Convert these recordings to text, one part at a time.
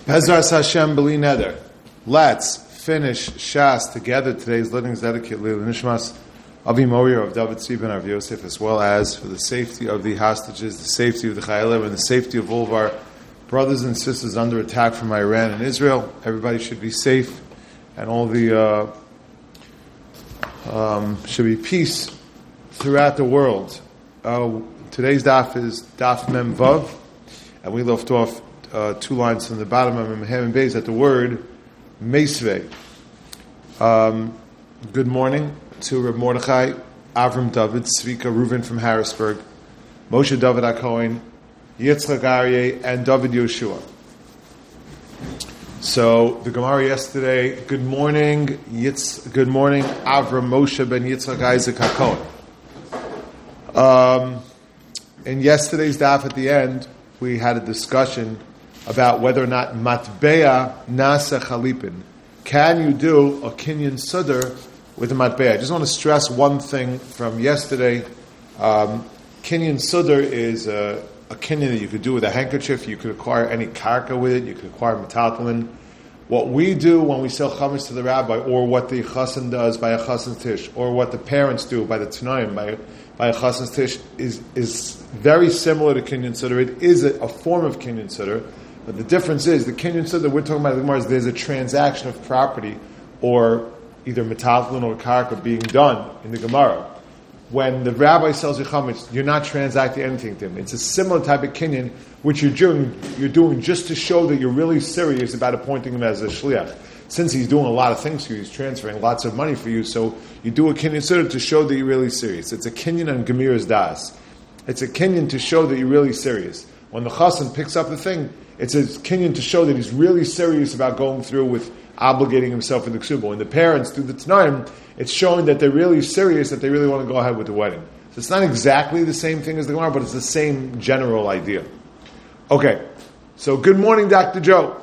Bezras Hashem B'li Neder. Let's finish Shas together. Today's learning is dedicated to Nishmas Avi Moria of David Tzvi ben Rav Yosef, as well as for the safety of the hostages, the safety of the Chayalim, and the safety of all of our brothers and sisters under attack from Iran and Israel. Everybody should be safe, and all the should be peace throughout the world. Today's daf is Daf Mem Vav, and we left off 2 lines from the bottom of Mem Hem and Beis at the word Meisvei. Good morning to Reb Mordechai, Avram David, Tzvika Reuven from Harrisburg, Moshe David HaKohen, Yitzchak Aryeh, and David Yoshua. So the Gemara yesterday. Good morning, Good morning, Avram Moshe ben Yitzchak Isaac HaKohen. In yesterday's daf at the end, we had a discussion about whether or not matbeya nasa chalipin. Can you do a kinyan sudar with a matbeya? I just want to stress one thing from yesterday. Kinyan sudar is a kinyan that you could do with a handkerchief. You could acquire any karka with it. You could acquire metaltalin. What we do when we sell chametz to the rabbi, or what the chassan does by a chassan's tish, or what the parents do by the tanaim, by a chassan's tish, is very similar to kinyan sudar. It is a form of kinyan sudar, but the difference is the kinyan sudar we're talking about in the Gemara is there's a transaction of property, or either metaltalin or karka being done in the Gemara. When the rabbi sells you chametz, you're not transacting anything to him. It's a similar type of kinyan, which you're doing just to show that you're really serious about appointing him as a shliach. Since he's doing a lot of things for you, he's transferring lots of money for you, so you do a kinyan sudar to show that you're really serious. It's a kinyan on Gemira's das. It's a kinyan to show that you're really serious. When the chassan picks up the thing, it's a kinyan to show that he's really serious about going through with obligating himself in the ksuba. When the parents do the tanaim, it's showing that they're really serious, that they really want to go ahead with the wedding. So it's not exactly the same thing as the Gemara, but it's the same general idea. Okay, so good morning, Dr. Joe.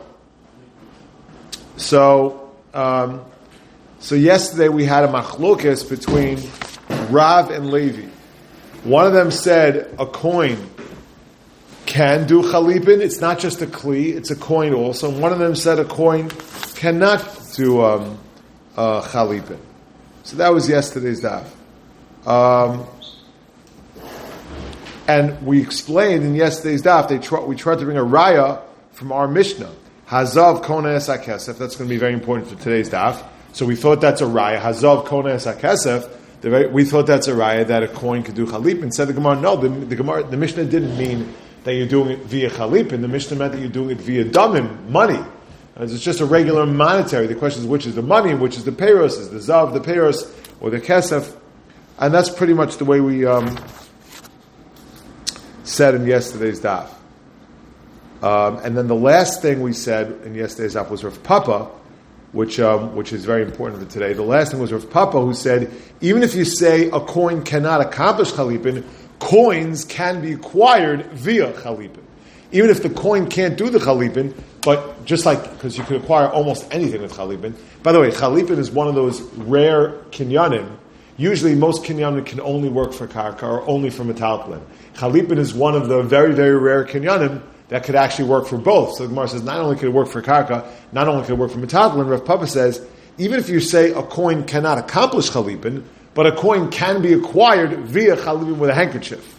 So yesterday we had a machlokes between Rav and Levi. One of them said a coin can do chalipin. It's not just a kli; it's a coin also. And one of them said a coin cannot do chalipin. So that was yesterday's daf. And we explained in yesterday's daf, we tried to bring a raya from our Mishnah. Hazav kona es hakesef. That's going to be very important for today's daf. So we thought that's a raya. Hazav kona es hakesef. We thought that's a raya that a coin could do chalipin. Said the Gemara, no, the Mishnah didn't mean that you're doing it via chalipin. The Mishnah meant that you're doing it via damim, money. It's just a regular monetary. The question is which is the money and which is the peiros. Is the zav the peiros or the kesef? And that's pretty much the way we said in yesterday's daf. And then the last thing we said in yesterday's daf was Rav Papa, which is very important for today. The last thing was Rav Papa, who said, even if you say a coin cannot accomplish chalipin, coins can be acquired via chalipin. Even if the coin can't do the chalipin, but just like, because you could acquire almost anything with chalipin. By the way, chalipin is one of those rare kinyanim. Usually most kinyanim can only work for karka or only for metaltalin. Chalipin is one of the very, very rare kinyanim that could actually work for both. So the Gemara says not only could it work for karka, not only could it work for metaltalin, Rav Papa says, even if you say a coin cannot accomplish chalipin, but a coin can be acquired via chalipin with a handkerchief.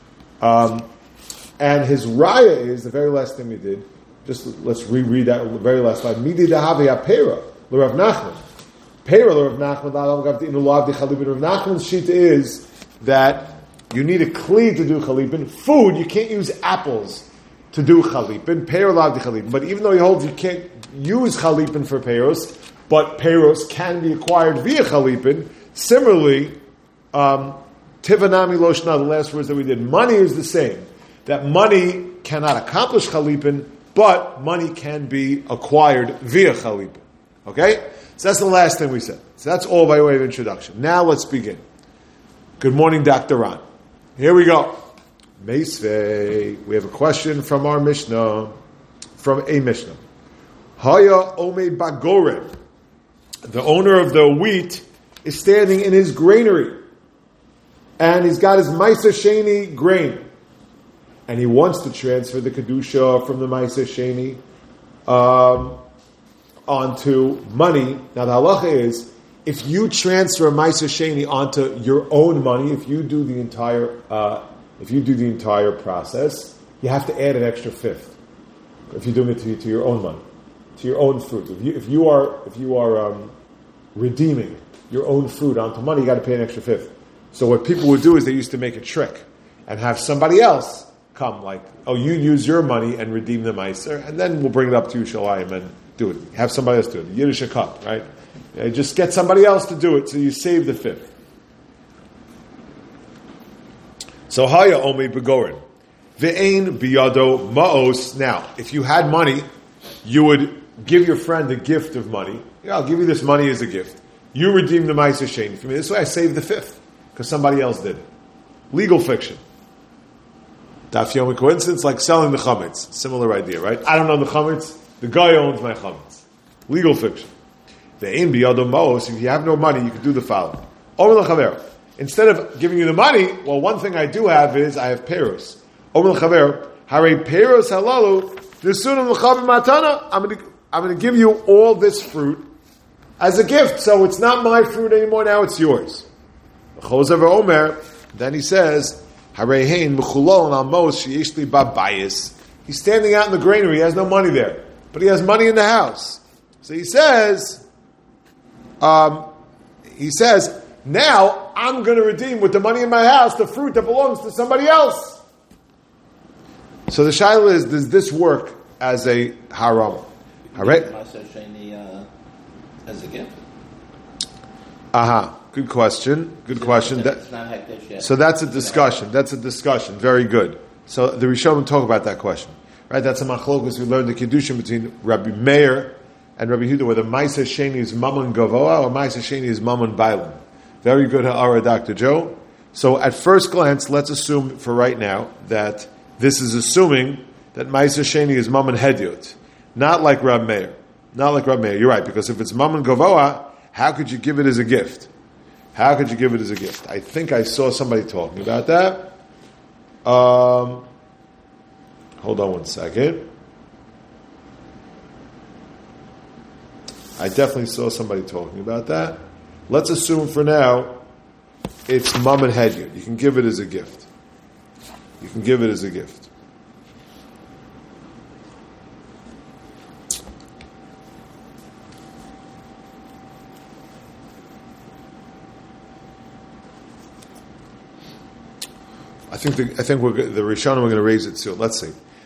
And his raya is, the very last thing we did, just let's reread that very last slide. Midi dahavi apera l'Rav Nachman. Pera l'Rav Nachman, Rav Nachman's shita is that you need a kli to do chalipin. Food, you can't use apples to do chalipin. Pera l'Rav chalipin. But even though he holds you can't use chalipin for peros, but peros can be acquired via chalipin. Similarly, tivanami loshna, the last words that we did, money is the same. That money cannot accomplish chalipin, but money can be acquired via chalipin. Okay? So that's the last thing we said. So that's all by way of introduction. Now let's begin. Good morning, Dr. Ron. Here we go. Meisvei. We have a question from our Mishnah, from a Mishnah. Haya ome bagore. The owner of the wheat is standing in his granary, and he's got his Ma'aser Sheni grain, and he wants to transfer the Kedusha from the Ma'aser Sheni onto money. Now the halacha is, if you transfer Ma'aser Sheni onto your own money, if you do the entire process, you have to add an extra fifth. If you're doing it to your own money, to your own fruit. If you are redeeming your own fruit onto money, you got to pay an extra fifth. So what people would do is they used to make a trick and have somebody else come, like, oh, you use your money and redeem the Meiser, and then we'll bring it up to you, Shalayim, and do it. Have somebody else do it. Yiddish cup, right? Just get somebody else to do it, so you save the fifth. So Haya Omi Begorin. Ve'ein biyado ma'os. Now, if you had money, you would give your friend a gift of money. Yeah, I'll give you this money as a gift. You redeem the Ma'aser Sheni for me. This way I save the fifth, because somebody else did it. Legal fiction. Daf Yomi coincidence, like selling the chametz. Similar idea, right? I don't own the chametz. The guy owns my chametz. Legal fiction. Ve'ein biyado ma'os. If you have no money, you can do the following. Omer l'chaver. Instead of giving you the money, well, one thing I do have is I have peros. Omer l'chaver. Hare peros halalu. Nesunim l'chavim matana. I'm going to give you all this fruit as a gift. So it's not my fruit anymore. Now it's yours. Chosev Omer. Then he says, Harehein mechulol almos sheishli babayis. He's standing out in the granary. He has no money there, but he has money in the house. So he says, now I'm going to redeem with the money in my house the fruit that belongs to somebody else. So the shaila is, does this work as a haram? As a gift? Good question. So that's a discussion. Very good. So the Rishonim talk about that question. Right? That's a machlokus. We learned the Kiddushin between Rabbi Meir and Rabbi Yehuda, whether Ma'aser Sheni is Mammon Gavoa or Ma'aser Sheni is Mammon Bailam. Very good, Ha'ara, Dr. Joe. So at first glance, let's assume for right now that this is assuming that Ma'aser Sheni is Mammon Hedyot. Not like Rabbi Meir. You're right, because if it's Mammon Gavoa, how could you give it as a gift? I think I saw somebody talking about that. Hold on one second. I definitely saw somebody talking about that. Let's assume for now it's Mammon Hedyot. You can give it as a gift. I think the Rishonim are going to raise it soon. Let's see.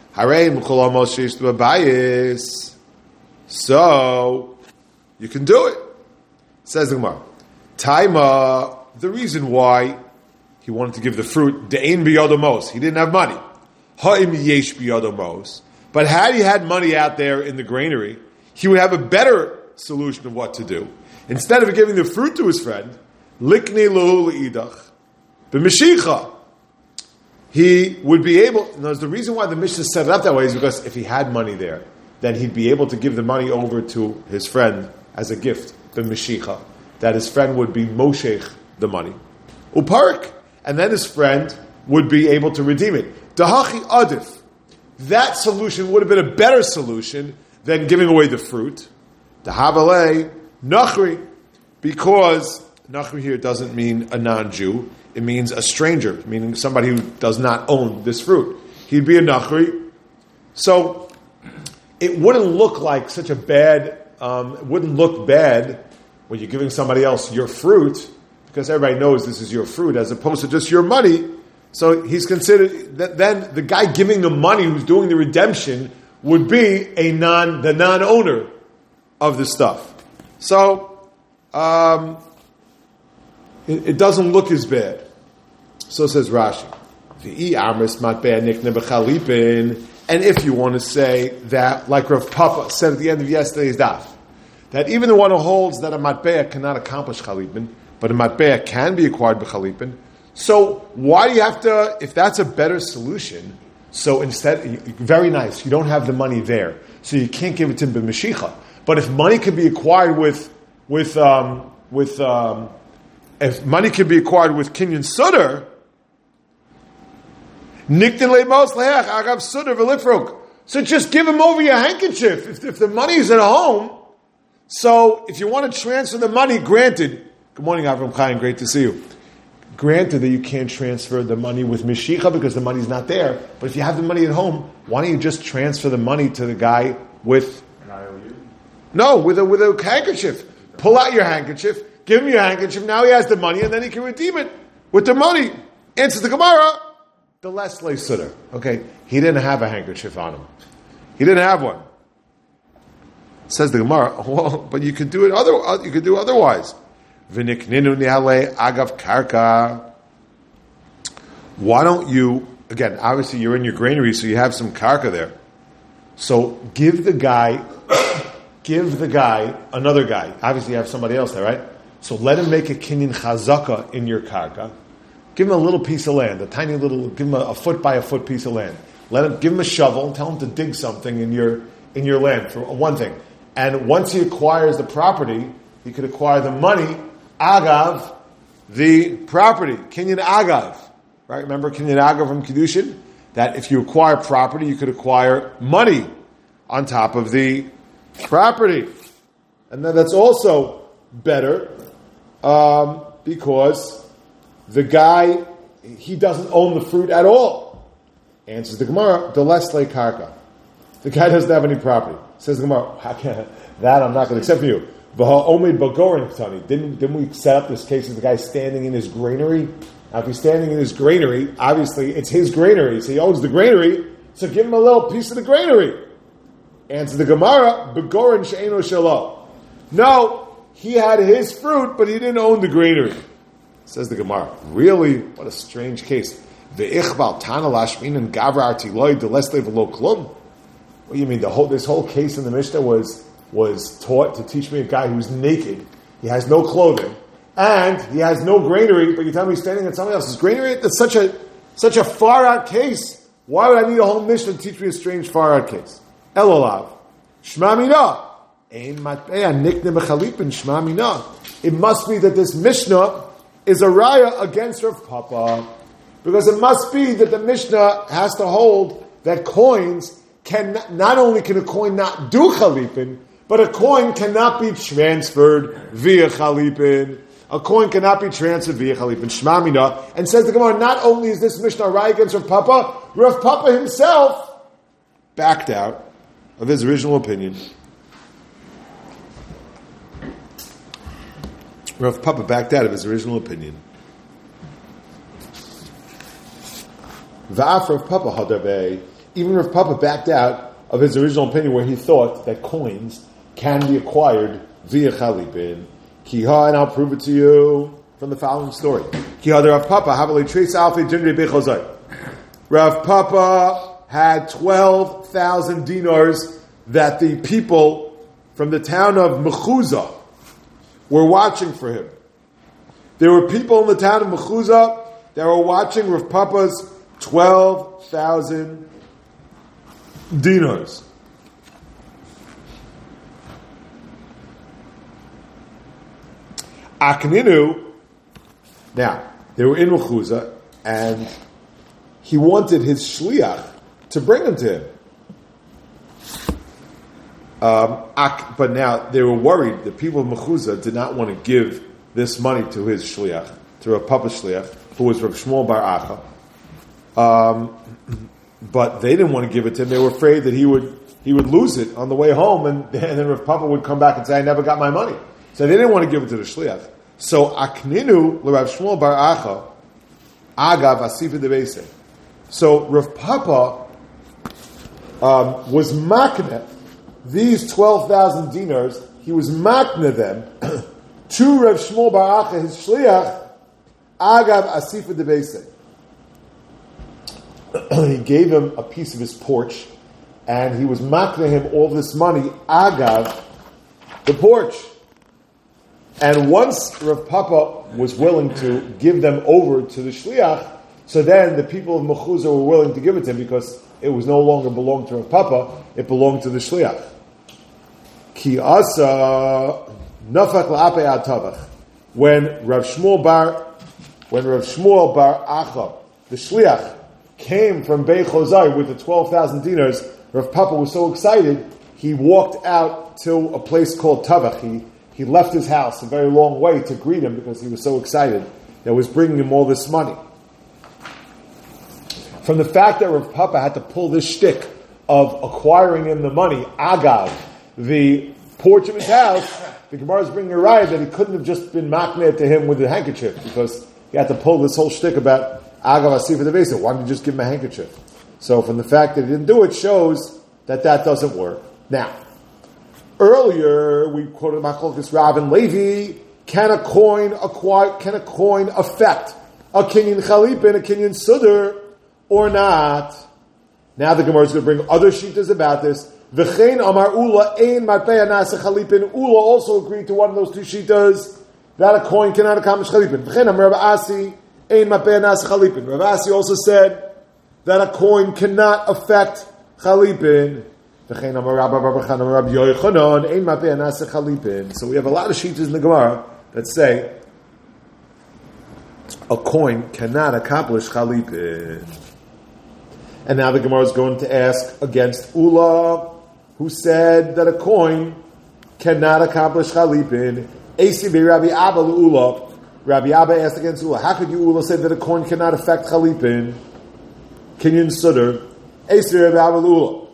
So you can do it. Says the Gemara. Taima. The reason why he wanted to give the fruit, de'ein biyodomos. He didn't have money. Ha'im yesh biyodomos. But had he had money out there in the granary, he would have a better solution of what to do. Instead of giving the fruit to his friend, likni lahu le'idach b'meshicha. He would be able. The reason why the Mishnah set it up that way is because if he had money there, then he'd be able to give the money over to his friend as a gift, the Meshicha, that his friend would be Moshech the money. Uparik, and then his friend would be able to redeem it. Dahachi adif. That solution would have been a better solution than giving away the fruit. Dahavale nachri, because nachri here doesn't mean a non-Jew. It means a stranger, meaning somebody who does not own this fruit. He'd be a nachri. So it wouldn't look like such a bad, it wouldn't look bad when you're giving somebody else your fruit, because everybody knows this is your fruit, as opposed to just your money. So he's considered, that then the guy giving the money who's doing the redemption would be the non-owner of the stuff. So it doesn't look as bad. So says Rashi. And if you want to say that, like Rav Papa said at the end of yesterday's daf, that even the one who holds that a matbeah cannot accomplish chalipin, but a matbeah can be acquired by chalipin, so why do you have to, if that's a better solution, so instead, very nice, you don't have the money there, so you can't give it to him b'meshicha. But if money can be acquired if money can be acquired with kinyan sudar, niktin le'mos le'ach agav sudar v'lifrok. So just give him over your handkerchief. If the money's at home, so if you want to transfer the money, granted, good morning, Avram Chaim, great to see you. Granted that you can't transfer the money with Mishicha because the money's not there, but if you have the money at home, why don't you just transfer the money to the guy with an IOU? No, with a handkerchief. Pull out your handkerchief, give him your handkerchief, now he has the money, and then he can redeem it with the money. Answer the Gemara, the less lay sutter. Okay, he didn't have a handkerchief on him. He didn't have one. Says the Gemara, well, but you could do it you could do otherwise. V'nikninu ni'alei agav karka. Why don't you, again, obviously you're in your granary, so you have some karka there. So give the guy another guy. Obviously you have somebody else there, right? So let him make a kinyan chazaka in your karka. Give him a little piece of land, a tiny little, give him a foot by a foot piece of land. Give him a shovel and tell him to dig something in your land for one thing. And once he acquires the property, he could acquire the money, agav, the property, kinyan agav. Right? Remember kinyan agav from Kiddushin? That if you acquire property, you could acquire money on top of the property. And then that's also better because the guy, he doesn't own the fruit at all. Answers the Gemara, the less lay karka. The guy doesn't have any property. Says the Gemara, that I'm not going to accept from you. Didn't we set up this case of the guy standing in his granary? Now, if he's standing in his granary, obviously it's his granary, so he owns the granary, so give him a little piece of the granary. Answer the Gemara, Begorin she'eno shelo. No, he had his fruit, but he didn't own the granary. Says the Gemara, really? What a strange case. Ve'ichbal tana lashmin and gavra artiloi deleste v'lo klum. What do you mean? This whole case in the Mishnah was taught to teach me a guy who's naked, he has no clothing, and he has no granary, but you tell me he's standing in somebody else's granary? That's such a far out case. Why would I need a whole Mishnah to teach me a strange far out case? Elolav. Shma mina. Ein matbea nikne bechalipin shma mina. It must be that this Mishnah is a raya against Rav Papa. Because it must be that the Mishnah has to hold that coins not only can a coin not do chalipin, but a coin cannot be transferred via chalipin. A coin cannot be transferred via chalipin. Shma mina. And says the Gemara, not only is this Mishnah raya against Rav Papa himself backed out of his original opinion. Rav Papa backed out of his original opinion. Va'af Rav Papa hadabei. Even Rav Papa backed out of his original opinion where he thought that coins can be acquired via chalipin. Kiha, and I'll prove it to you from the following story. Kiha de Rav Papa, havali trace alfi jinri bechozai. Rav Papa had 12,000 dinars that the people from the town of Mechuzah were watching for him. There were people in the town of Mechuzah that were watching Rav Papa's 12,000 dinars. Akninu, now, they were in Mechuzah, and he wanted his shliach to bring them to him. But now, they were worried, the people of Mechuzah did not want to give this money to his shliach, to Rav Papa's shliach, who was Rav Shmuel bar Acha. But they didn't want to give it to him. They were afraid that he would lose it on the way home, and then Rav Papa would come back and say, I never got my money. So they didn't want to give it to the shliach. So Akninu Rav Shmuel bar Acha Agav Asifa de Beise. So Rav Papa was makne these 12,000 dinars. He was makne them to Rav Shmuel bar Acha, his shliach, Agav Asifa de Beise. He gave him a piece of his porch, and he was makne him all this money, Agav, the porch. And once Rav Papa was willing to give them over to the shliach, so then the people of Mechuzah were willing to give it to him because it was no longer belonged to Rav Papa, it belonged to the shliach. Ki asa nafak la'apei atavach. When Rav Shmuel bar Acha, the shliach, came from Bei Chozai with the 12,000 dinars, Rav Papa was so excited, he walked out to a place called Tavach. He left his house a very long way to greet him because he was so excited that was bringing him all this money. From the fact that Rav Papa had to pull this shtick of acquiring him the money, agav, the porch of his house, the Gemara is bringing a raya that he couldn't have just been makneh to him with a handkerchief because he had to pull this whole shtick about agav asif the basic. Why didn't you just give him a handkerchief? So from the fact that he didn't do it shows that doesn't work. Now, earlier we quoted Machlokes Rav and Levi. Can a coin affect a kinyan chalipin, a kinyan sudar, or not? Now the Gemara is going to bring other shittas about this. V'chein amar Ula ein matbeya nasa chalipin. Ula also agreed to one of those two shittas that a coin cannot accomplish chalipin. V'chein amar Rav Asi ein matbeya nasa chalipin. Rav Asi also said that a coin cannot affect chalipin. V'chein amar Rabba Bar Bachan amar Rabbi Yochanan ein matbeya nasa chalipin. So we have a lot of shittas in the Gemara that say a coin cannot accomplish chalipin. And now the Gemara is going to ask against Ula, who said that a coin cannot accomplish chalipin. Esi be Rabbi Abba Ula. Rabbi Abba asked against Ula, how could you, Ula, say that a coin cannot affect chalipin? Kinyan sudar. Esi Rabbi Abba Ula.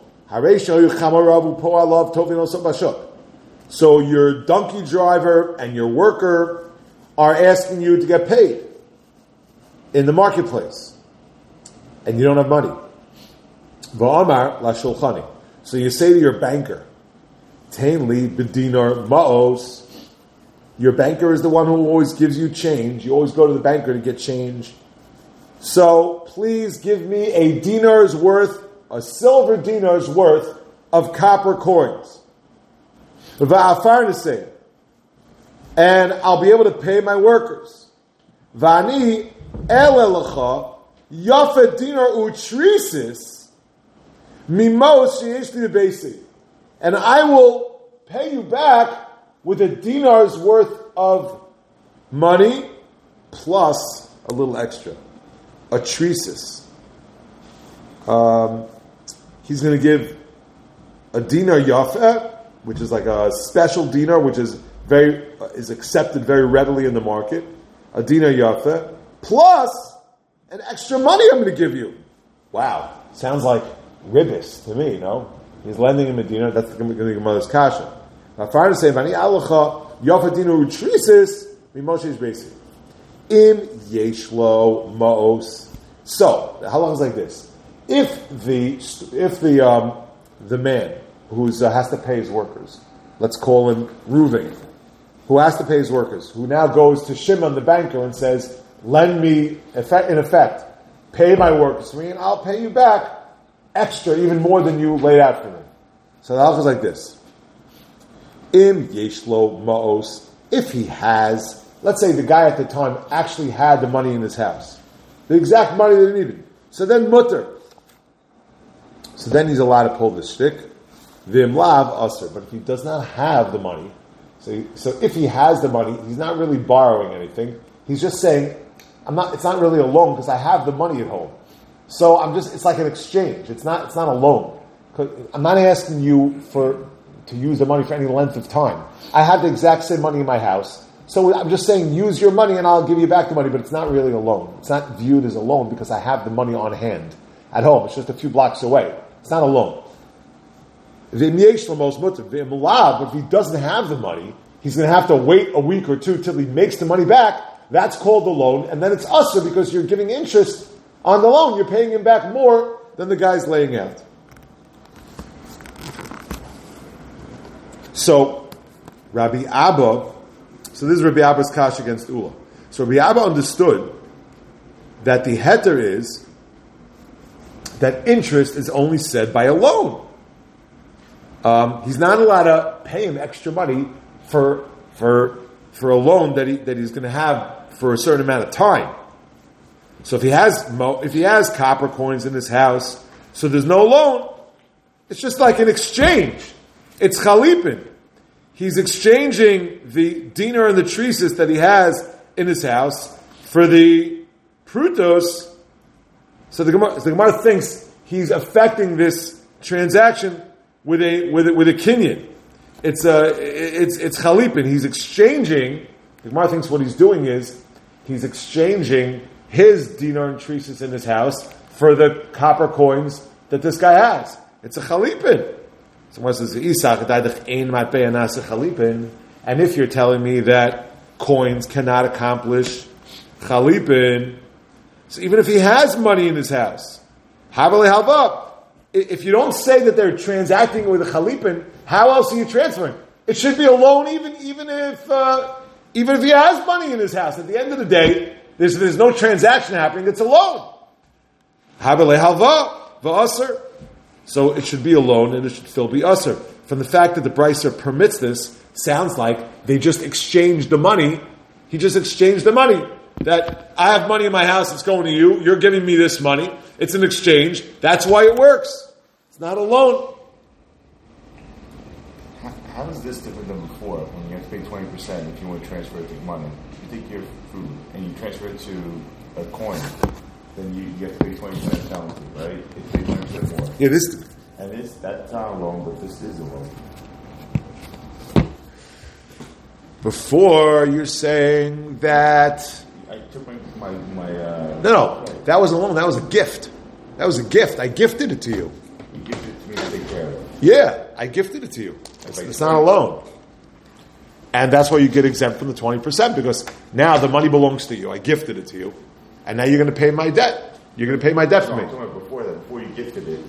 So your donkey driver and your worker are asking you to get paid in the marketplace, and you don't have money. V'amar la shulchani. So you say to your banker, Tainli b'dinar ma'os. Your banker is the one who always gives you change. You always go to the banker to get change. So please give me a dinar's worth, a silver dinar's worth of copper coins. V'afarnaseh. And I'll be able to pay my workers. V'ani elelecha yafet dinar utrisis. Mimos sheyesh li basi, and I will pay you back with a dinar's worth of money plus a little extra, a tresis. He's going to give a dinar yafeh, which is like a special dinar, which is accepted very readily in the market. A dinar yafeh plus an extra money I'm going to give you. Wow, sounds like ribis to me, no? He's lending him a dinar. That's going to be Gemara's kasha. Now, far to say, "Vani alacha yafadinu utrisis mimoshe's basic im yeshlo maos." So the halacha is like this: if the man who has to pay his workers, let's call him Reuven, who has to pay his workers, who now goes to Shimon the banker and says, "Lend me, in effect, pay my workers for me, and I'll pay you back extra, even more than you laid out for me." So the halacha is like this: Im yeshlo maos. If he has, let's say the guy at the time actually had the money in his house, the exact money that he needed. So then mutter. So then he's allowed to pull the shtick. V'imlav aser. But if he does not have the money, so if he has the money, he's not really borrowing anything. He's just saying, it's not really a loan because I have the money at home. So it's like an exchange. It's not a loan. I'm not asking you to use the money for any length of time. I have the exact same money in my house. So I'm just saying, use your money and I'll give you back the money, but it's not really a loan. It's not viewed as a loan because I have the money on hand at home. It's just a few blocks away. It's not a loan. But if he doesn't have the money, he's going to have to wait a week or two till he makes the money back. That's called the loan. And then it's usher because you're giving interest on the loan. You're paying him back more than the guy's laying out. So, Rabbi Abba, so this is Rabbi Abba's kash against Ula. So Rabbi Abba understood that the heter is that interest is only said by a loan. He's not allowed to pay him extra money for a loan that he's going to have for a certain amount of time. So if he has copper coins in his house, so there's no loan. It's just like an exchange. It's chalipin. He's exchanging the dinar and the tresis that he has in his house for the prutos. So the Gemara thinks he's affecting this transaction with a kinyan. It's chalipin. He's exchanging. The Gemara thinks what he's doing is he's exchanging his dinar and treasus in his house for the copper coins that this guy has. It's a chalipin. Someone says, and if you're telling me that coins cannot accomplish chalipin, so even if he has money in his house, if you don't say that they're transacting with a chalipin, how else are you transferring? It should be a loan even if he has money in his house. At the end of the day, there's no transaction happening, it's a loan. So it should be a loan and it should still be usr. From the fact that the Brisa permits this, sounds like they just exchanged the money. He just exchanged the money. That I have money in my house, it's going to you, you're giving me this money. It's an exchange. That's why it works. It's not a loan. How is this different than before when you have to pay 20% if you want to transfer it to money? You take your food and you transfer it to a coin, then you have to pay 20% penalty, right? You pay 20% more. Yeah, that's not a loan, but this is a loan. Before you're saying that I took my No, that wasn't a loan, that was a gift. That was a gift. I gifted it to you. You gifted it to me to take care of it. Yeah, I gifted it to you. It's not a loan. And that's why you get exempt from the 20%, because now the money belongs to you. I gifted it to you. And now you're going to pay my debt. You're going to pay my debt for me. Before that, before you gifted it,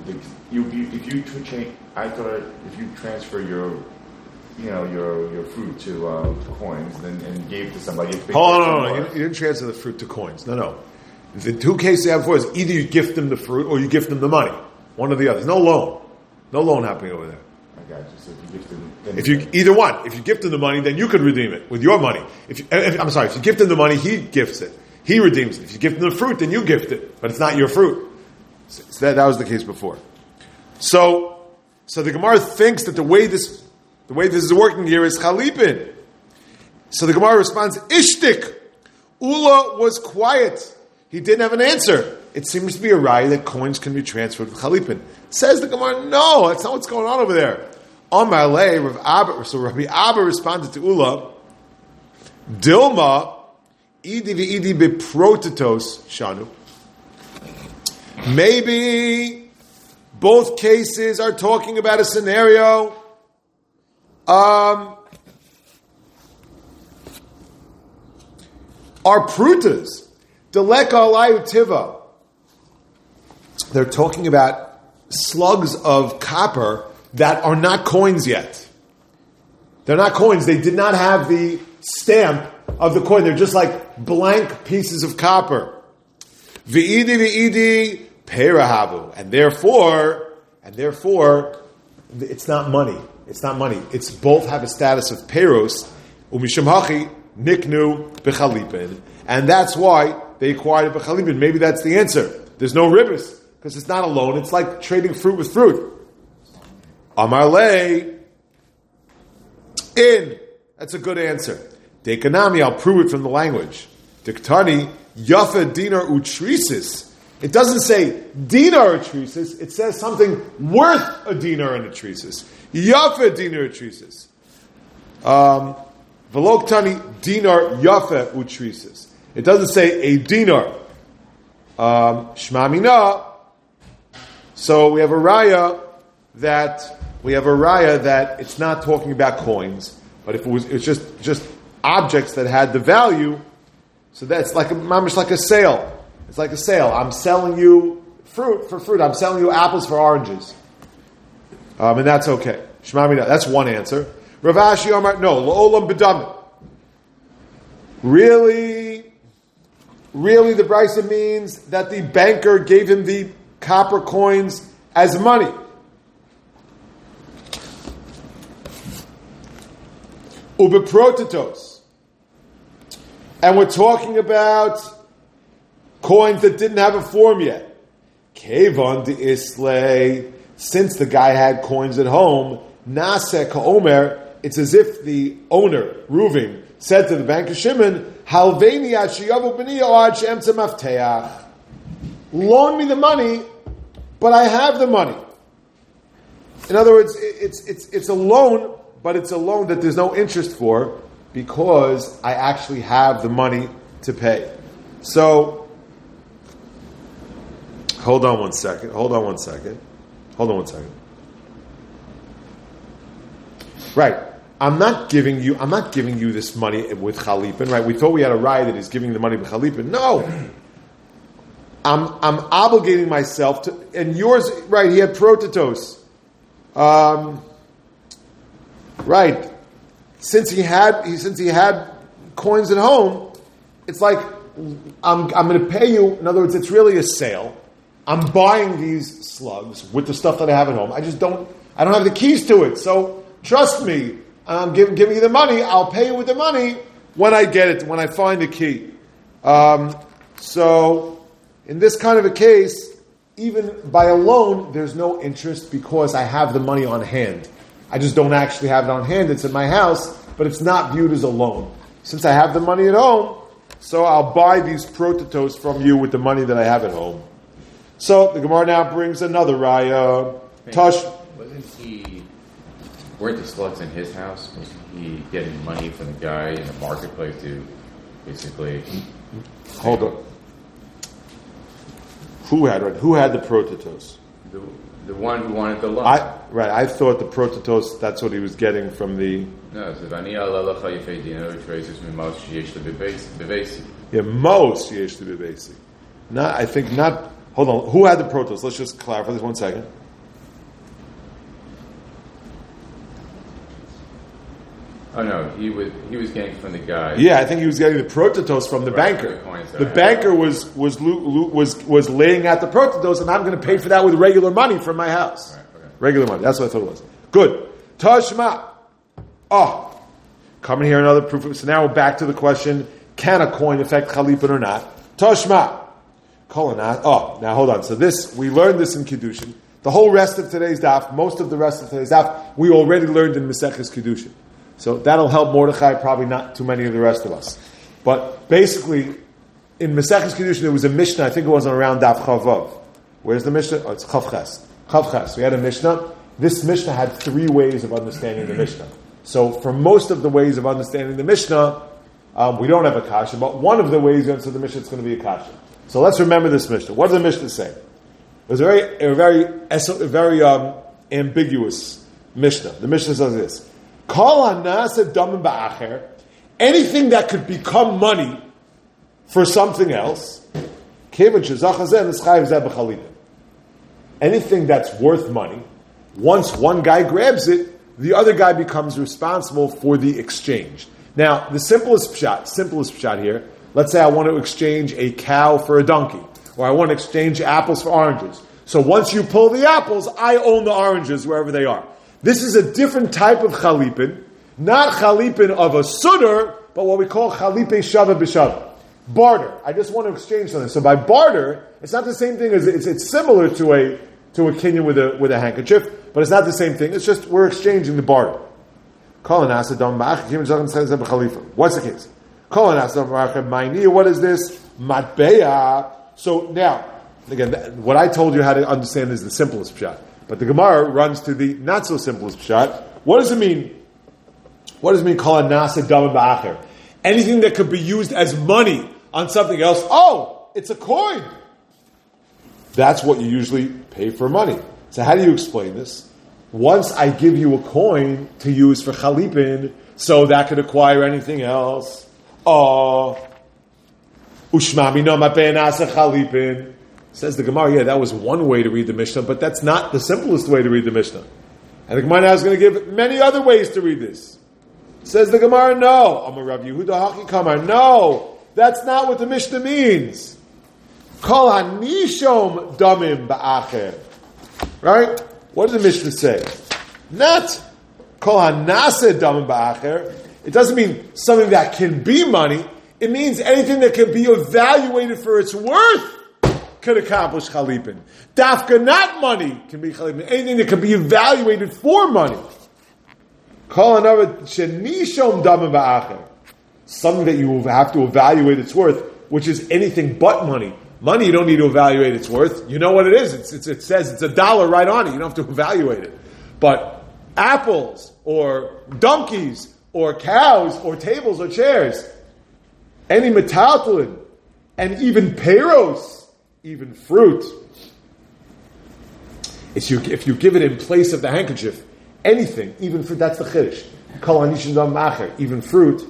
if you transfer your fruit to coins and gave it to somebody, no. You didn't transfer the fruit to coins. No. The two cases you have before is either you gift them the fruit or you gift them the money. One or the other. There's no loan. No loan happening over there. I got you. So if you gift them, if you either one, if you gift him the money, then you could redeem it with your money. If you gift him the money, he gifts it. He redeems it. If you gift him the fruit, then you gift it, but it's not your fruit. So that was the case before. So the Gemara thinks that the way this is working here is chalipin. So the Gemara responds, Ishtik. Ula was quiet. He didn't have an answer. It seems to be a raya that coins can be transferred with chalipin. Says the Gemara, no, that's not what's going on over there. Amar le, so Rabbi Abba responded to Ula, Dilma, idi v'idi beprotitos shanu. Maybe both cases are talking about a scenario are prutas. Deleka alayu tiva. They're talking about slugs of copper that are not coins yet. They're not coins. They did not have the stamp of the coin. They're just like blank pieces of copper. V'idi perahavu. And therefore, it's not money. It's not money. It's both have a status of peros. Umishum hachi niknu b'chalipin. And that's why they acquired a b'chalipin. Maybe that's the answer. There's no ribis, because it's not a loan. It's like trading fruit with fruit. Amar le, in. That's a good answer. Dekanami, I'll prove it from the language. Diktani, yafa dinar utrisis. It doesn't say dinar utrisis. It says something worth a dinar and a trisis. Yafa dinar utrisis. Veloktani dinar yafa utrisis. It doesn't say a dinar. Shmamina. So we have a raya that it's not talking about coins, but if it's just objects that had the value, so that's like mamish like a sale. It's like a sale. I'm selling you fruit for fruit. I'm selling you apples for oranges, and that's okay. Shmamina. That's one answer. Rav Ashi Amar, no, la'olam b'damim. Really, the Brisa means that the banker gave him the copper coins as money. Ubeprotitos. And we're talking about coins that didn't have a form yet. Kevon de Islay. Since the guy had coins at home, Nase Ka'omer, it's as if the owner, Reuven, said to the banker Shimon, Halveni Ashiyavu B'niyo Ad She'emtza Mafteach. Loan me the money, but I have the money. In other words, it's a loan, but it's a loan that there's no interest for because I actually have the money to pay. So, hold on one second. Right. I'm not giving you this money with Chalipin, right? We thought we had a raya that he's giving the money with Chalipin. No. I'm obligating myself to, and yours, right, he had prototos. Right. Since he had coins at home, it's like I'm going to pay you. In other words, it's really a sale. I'm buying these slugs with the stuff that I have at home. I don't have the keys to it. So trust me. I'm giving you the money. I'll pay you with the money when I get it, when I find the key. So in this kind of a case, even by a loan, there's no interest because I have the money on hand. I just don't actually have it on hand. It's in my house, but it's not viewed as a loan. Since I have the money at home, so I'll buy these prototos from you with the money that I have at home. So the Gemara now brings another raya. Weren't the slugs in his house? Was he getting money from the guy in the marketplace to basically... Hold on. Who had the prototos? The one who wanted the loan. I thought the prototos, that's what he was getting from the... No, it says, Ani Allah Chayifei Dino, which raises me most yesh bevesi. Yeah, most yesh bevesi. I think not... Hold on. Who had the prototos? Let's just clarify this 1 second. Oh no, he was getting from the guy. Yeah, I think he was getting the prototos from the banker. The banker was laying out the prototos, and I'm going to pay for that with regular money from my house. Right, okay. Regular money. That's what I thought it was. Good. Tashma. Oh, coming here another proof. So now we're back to the question: can a coin affect Chalipin or not? Tashma. Oh, now hold on. So we learned this in Kiddushin. The whole rest of today's daf, most of the rest of today's daf, we already learned in Maseches Kiddushin. So that'll help Mordechai, probably not too many of the rest of us. But basically, in Maseches Kiddushin, there was a Mishnah, I think it was around Daf Chavav. Where's the Mishnah? Oh, it's Chav Ches. Chav Ches. We had a Mishnah. This Mishnah had 3 ways of understanding the Mishnah. So for most of the ways of understanding the Mishnah, we don't have a kasha, but one of the ways you understand the Mishnah, it's going to be a kasha. So let's remember this Mishnah. What did the Mishnah say? It was a very ambiguous Mishnah. The Mishnah says this. Anything that could become money for something else, anything that's worth money, once one guy grabs it, the other guy becomes responsible for the exchange. Now, the simplest pshat here, let's say I want to exchange a cow for a donkey, or I want to exchange apples for oranges. So once you pull the apples, I own the oranges wherever they are. This is a different type of chalipin, not chalipin of a sutter, but what we call chalipe shava b'shava. Barter. I just want to exchange something. So by barter, it's not the same thing as it's similar to a kinyan with a handkerchief, but it's not the same thing. It's just we're exchanging the barter. What's the case? What is this? Matbeya. So now, again, what I told you how to understand is the simplest pshat. But the Gemara runs to the not so simplest pshat. What does it mean? What does it mean? Kol nasa dam ba'acher. Anything that could be used as money on something else. Oh, it's a coin. That's what you usually pay for money. So how do you explain this? Once I give you a coin to use for chalipin, so that could acquire anything else. Oh, ushmami no mapei nasa chalipin. Says the Gemara, yeah, that was one way to read the Mishnah, but that's not the simplest way to read the Mishnah. And the Gemara now is going to give many other ways to read this. Says the Gemara, no. Amar Rav Yehuda Haki Kamar, no. That's not what the Mishnah means. Kol hanishom damim ba'acher. Right? What does the Mishnah say? Not kol hanase damim ba'acher. It doesn't mean something that can be money. It means anything that can be evaluated for its worth could accomplish chalipin. Dafka, not money, can be chalipin. Anything that can be evaluated for money. Call another shenishom damim ba'acher. Something that you have to evaluate its worth, which is anything but money. Money, you don't need to evaluate its worth. You know what it is. It says it's $1 right on it. You don't have to evaluate it. But apples, or donkeys, or cows, or tables, or chairs, any metaltalin, and even peros, even fruit, if you give it in place of the handkerchief, anything, even fruit, that's the chiddush. Even fruit.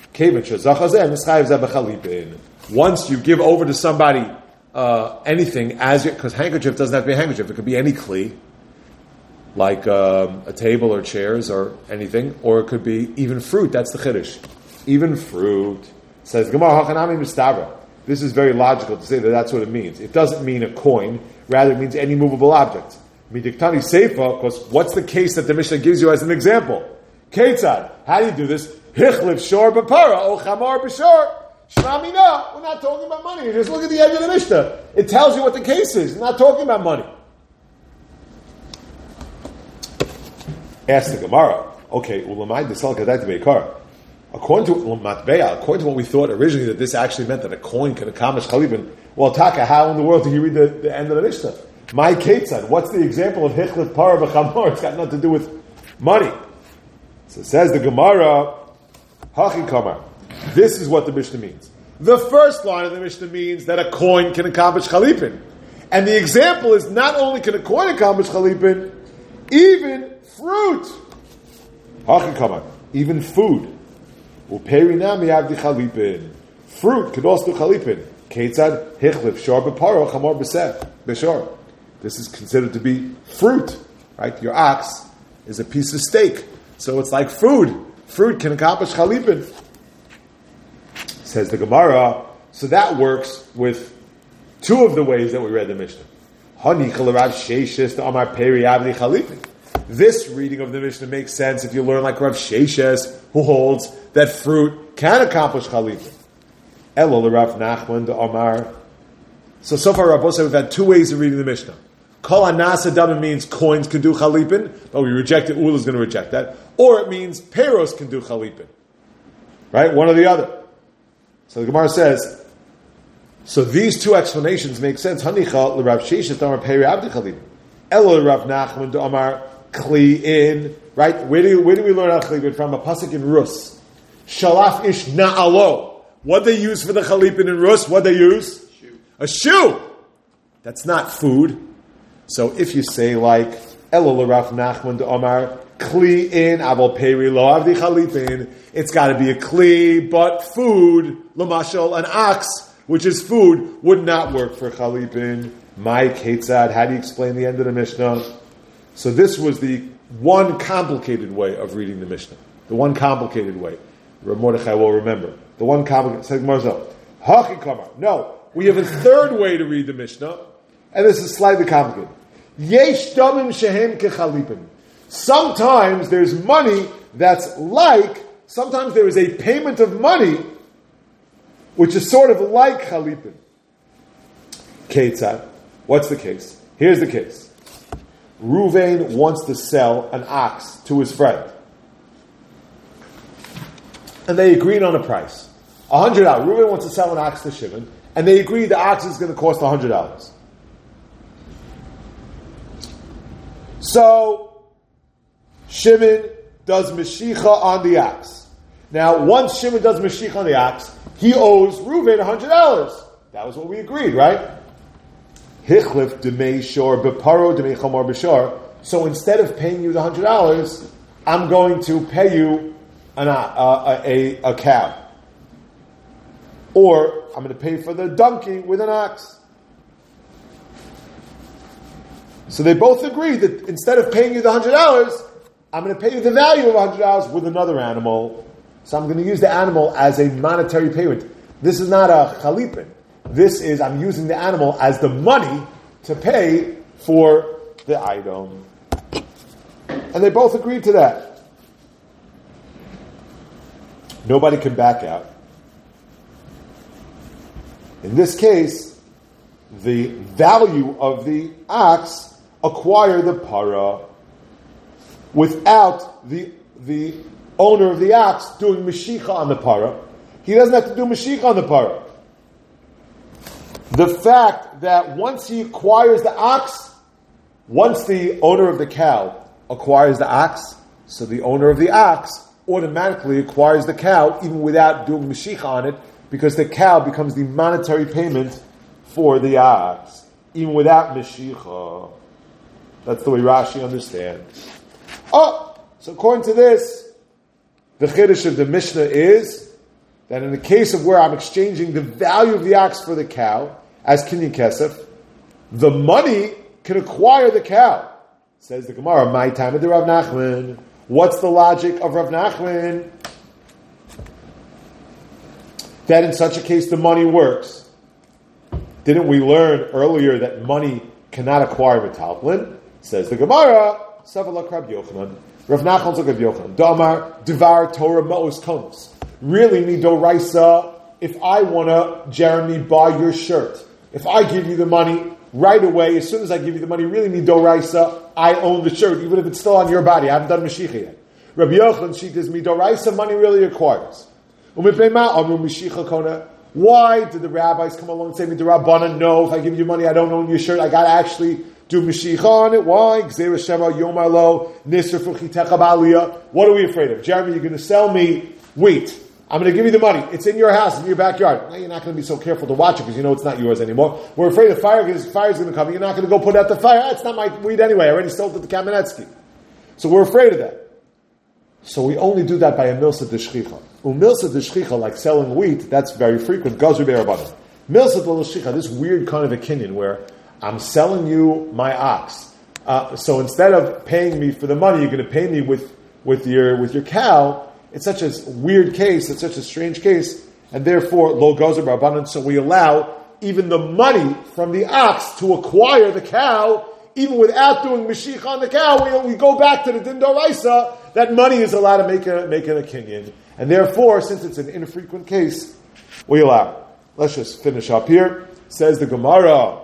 Once you give over to somebody anything, because handkerchief doesn't have to be a handkerchief, it could be any kli, like a table or chairs or anything, or it could be even fruit. That's the chiddush. Even fruit. Says Gemara Hachanami Mistabra. This is very logical to say that that's what it means. It doesn't mean a coin, rather it means any movable object. Midiktani Seifa, because what's the case that the Mishnah gives you as an example? Ketzad, how do you do this? Hichlif shor b'para, o chamar b'shor. Shramina, we're not talking about money. Just look at the end of the Mishnah. It tells you what the case is. We're not talking about money. Ask the Gemara. Okay, ulamai desal kadai beikar. According to what we thought originally that this actually meant that a coin can accomplish chalipin. Well, Taka, how in the world do you read the end of the Mishnah? My Ketzad, what's the example of hichlif para b'chamor? It's got nothing to do with money. So it says the Gemara, Hachi Kamar. This is what the Mishnah means. The first line of the Mishnah means that a coin can accomplish chalipin. And the example is not only can a coin accomplish chalipin, even fruit. Hachi Kamar. Even food. Uperinami avdi chalipin. Fruit could also do chalipin. Ketzad hichlif shor b'paro chamor b'shor. This is considered to be fruit, right? Your ox is a piece of steak. So it's like food. Fruit can accomplish chalipin. Says the Gemara. So that works with two of the ways that we read the Mishnah. This reading of the Mishnah makes sense if you learn like Rav Sheshes, who holds that fruit can accomplish chalipin. Elo Rav Nachman de Omar. So far, Rabbi said we've had two ways of reading the Mishnah. Kol anasa dama means coins can do chalipin, but we reject it. Ula is going to reject that. Or it means peros can do chalipin. Right? One or the other. So the Gemara says, so these two explanations make sense. Hanicha l'Rav Sheshes d'Amar peri abdi chalipin. Elo l'Rav Nachman d'Amar kli in. Right? Where do we learn our chalipin from? A pasuk in Rus. Shalaf ish na'alo. What they use for the chalipin in Rus? What they use? A shoe. That's not food. So if you say like Elo l'Rav Nachman d'Amar kli in aval peri lo avdi chalipin, it's got to be a kli, but food, l'mashal, an ox, which is food, would not work for chalipin. My Ketzad, how do you explain the end of the Mishnah? So this was the one complicated way of reading the Mishnah. The one complicated way. Rav Mordechai will remember. The one complicated. Says Marzel, Hachi Kamar. No, we have a third way to read the Mishnah, and this is slightly complicated. Yesh damim shehem kechalipin. Sometimes there's money that's like, sometimes there is a payment of money which is sort of like chalipin. Ketzad. What's the case? Here's the case. Ruvain wants to sell an ox to his friend. And they agreed on a price. $100. Ruvain wants to sell an ox to Shimon, and they agreed the ox is going to cost $100. So, Shimon does Meshicha on the ox. Now, once Shimon does Meshicha on the ox, he owes Ruvain $100. That was what we agreed, right? Hichlif demei shor beparo demei chamor b'shor. So instead of paying you the $100, I'm going to pay you a cow. Or I'm going to pay for the donkey with an ox. So they both agreed that instead of paying you the $100, I'm going to pay you the value of $100 with another animal. So I'm going to use the animal as a monetary payment. This is not a chalipin. This is, I'm using the animal as the money to pay for the item. And they both agreed to that. Nobody can back out. In this case, the value of the ox acquired the para without the owner of the ox doing Meshicha on the para. He doesn't have to do Meshicha on the para. The fact that once he acquires the ox, once the owner of the cow acquires the ox, so the owner of the ox automatically acquires the cow even without doing Mashiach on it, because the cow becomes the monetary payment for the ox, even without Mashiach. That's the way Rashi understands. So according to this, the Chiddush of the Mishnah is that in the case of where I'm exchanging the value of the ox for the cow, as Kinyan Kesef, the money can acquire the cow. Says the Gemara, my time of the Rav Nachman. What's the logic of Rav Nachman? That in such a case the money works. Didn't we learn earlier that money cannot acquire metalplin? Says the Gemara, Savalak Rab Yochanan. Rav Nachman's like Rab Yochanan. Damar, Devar Torah Ma'os Konos. Really, Midoraisa, if I want to, Jeremy, buy your shirt, if I give you the money right away, as soon as I give you the money, really Midoraisa, I own the shirt, even if it's still on your body. I haven't done Mashiach yet. Rabbi Yochanan, she does Midoraisa, money really acquires. Why did the rabbis come along and say, Midorabanan, no, if I give you money, I don't own your shirt, I got to actually do Mashiach on it? Why? What are we afraid of? Jeremy, you're going to sell me wheat. I'm going to give you the money. It's in your house, in your backyard. Now, you're not going to be so careful to watch it because you know it's not yours anymore. We're afraid of fire because fire's going to come. You're not going to go put out the fire. It's not my wheat anyway. I already sold it to Kamenetsky. So we're afraid of that. So we only do that by a milsa d'shchicha. Milsa d'shchicha, like selling wheat, that's very frequent. Gazri be'erabanan. Milsa d'shchicha, this weird kind of a kinyan where I'm selling you my ox. So instead of paying me for the money, you're going to pay me with your cow. It's such a weird case, it's such a strange case, and therefore, lo gozer b'rabanan, so we allow even the money from the ox to acquire the cow, even without doing Mashiach on the cow. We go back to the Din Doraisa, that money is allowed to make it a kinyan. And therefore, since it's an infrequent case, we allow it. Let's just finish up here. Says the Gemara.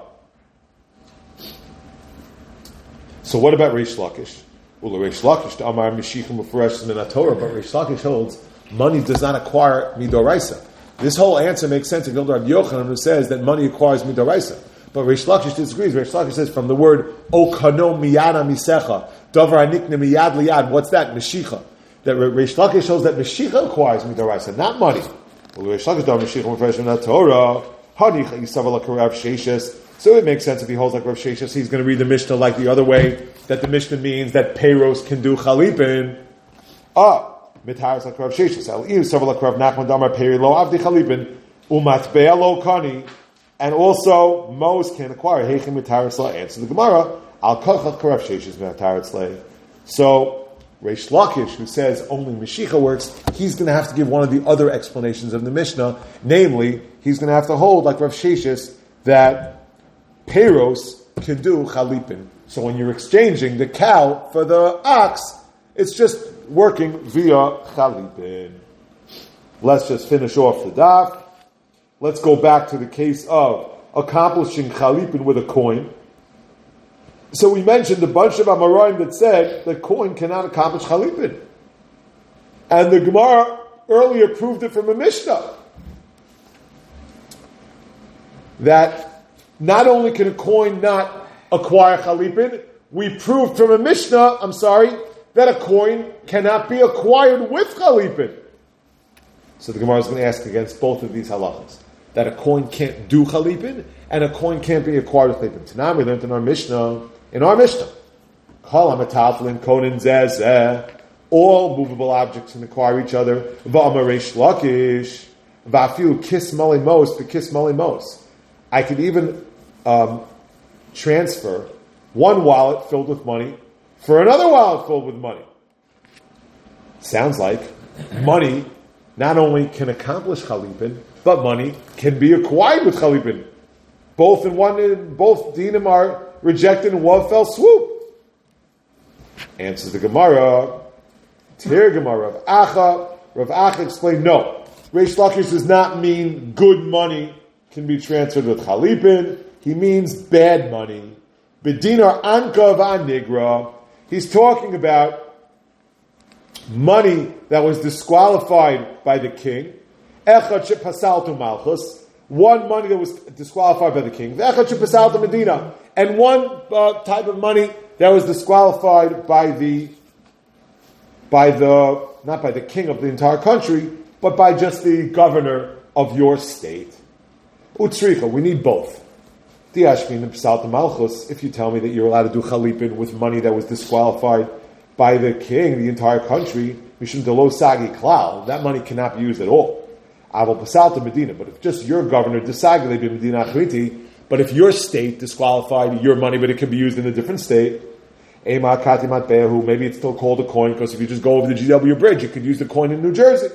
So what about Reish Lakish? Well, Reish Lakish, the Amar Mishichim Mufresh in the Torah, but Reish Lakish holds money does not acquire midoraisa. This whole answer makes sense in Rabbi Yochanan, who says that money acquires midoraisa. But Reish Lakish disagrees. Reish Lakish says from the word okano miyana misecha davar anikne miyad liyad. What's that? Mishicha. That Reish Lakish shows that Mishicha acquires midoraisa, not money. Well, Reish Lakish the Mishichim Mufresh in the Torah. Hanicha yisavala karav sheishes. So it makes sense if he holds like Rav Sheshes, he's going to read the Mishnah like the other way, that the Mishnah means that Peiros can do Chalipin. Mitaris like Rav Sheshes. Al-Iu, Several like Rav Nachman Damar Peri Lo Avdi Chalipin, Umatbea Lo Kani, and also Mos can acquire Heichim Mitaris La. Answer the Gemara, Al-Kochach Rav Sheshes Mitaris La. So, Reish Lakish, who says only Mashiach works, he's going to have to give one of the other explanations of the Mishnah, namely, he's going to have to hold like Rav Sheshes that Peiros can do chalipin. So when you're exchanging the cow for the ox, it's just working via chalipin. Let's just finish off the daf. Let's go back to the case of accomplishing chalipin with a coin. So we mentioned a bunch of Amoraim that said that coin cannot accomplish chalipin. And the Gemara earlier proved it from a Mishnah. That not only can a coin not acquire chalipin, we proved from a Mishnah, that a coin cannot be acquired with chalipin. So the Gemara is going to ask against both of these halachas. That a coin can't do chalipin, and a coin can't be acquired with chalipin. Tonight we learned in our Mishnah, Kol ha'metaltlin konin zeh, all movable objects can acquire each other. V'amar Reish Lakish, v'afilu kis mali mos, v'kis mali mos. I could even transfer one wallet filled with money for another wallet filled with money. Sounds like money not only can accomplish chalipin, but money can be acquired with chalipin. Both dinim are rejected in one fell swoop. Answers the Gemara. Tir Gemara. Rav Acha explained, no. Reish Lakish does not mean good money can be transferred with chalipin. He means bad money. Bedinar anka v'anigra. He's talking about money that was disqualified by the king. Echad shepasaltu malchus. One money that was disqualified by the king. Echad shepasaltu medina. And one type of money that was disqualified by not by the king of the entire country, but by just the governor of your state. Utsricha, we need both. Diashmin and Psalta Malchus, if you tell me that you're allowed to do chalipin with money that was disqualified by the king, the entire country, Mishum Delo Sagi Klal, that money cannot be used at all. Aval Pasalta Medina, but if just your governor disagile be Medina Achriti, but if your state disqualified your money, but it can be used in a different state, Ema Katimat Behu, maybe it's still called a coin, because if you just go over the GW bridge, you could use the coin in New Jersey.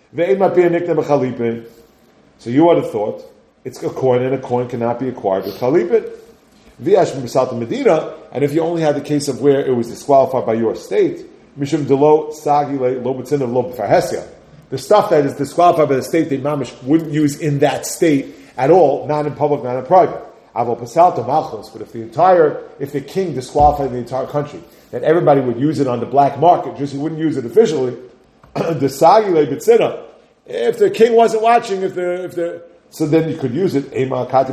So you would have thought, it's a coin, and a coin cannot be acquired with chalipin. V'yash b'salta Medina, and if you only had the case of where it was disqualified by your state, mishum delo sagile lo b'tzin of lo b'farhesia. The stuff that is disqualified by the state, they mamish wouldn't use in that state at all, not in public, not in private. Aval pasalta malchus, but if the king disqualified the entire country, that everybody would use it on the black market, just he wouldn't use it officially. The sagile b'tzina. If the king wasn't watching, so then you could use it. So that's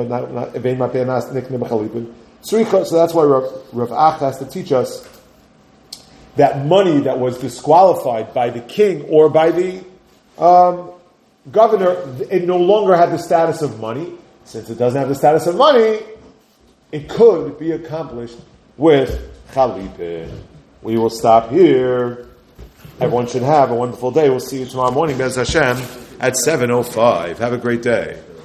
why Rav Ach has to teach us that money that was disqualified by the king or by the governor, it no longer had the status of money. Since it doesn't have the status of money, it could be accomplished with chalipin. We will stop here. Everyone should have a wonderful day. We'll see you tomorrow morning, Bez Hashem, at 7:05. Have a great day.